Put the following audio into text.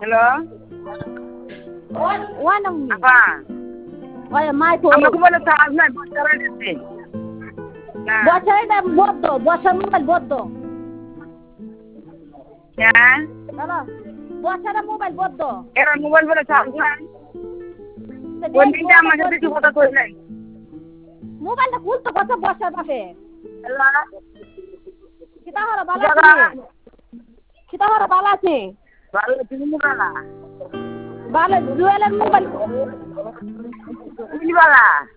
hello ওয়ানম আপা ওই মাই তো আমাকে বলে চার্জ নাই বাচ্চারা দিচ্ছে না বছরটা বদ্ধ বছর মোবাইল বদ্ধ হ্যাঁ হ্যালো বছরে মোবাইল বদ্ধ এরা মোবাইল বলে চার্জ নাই কোন দিনটা আমার সাথে কি কথা কই নাই মোবাইলটা খুলতে কত বছর বাপে হ্যালো কিতা হলো ভালো আছে কিতা হলো ভালো আছে ভালো তুমি মুরালা ভালো জুয়েলের মোবাইল বুঝবালা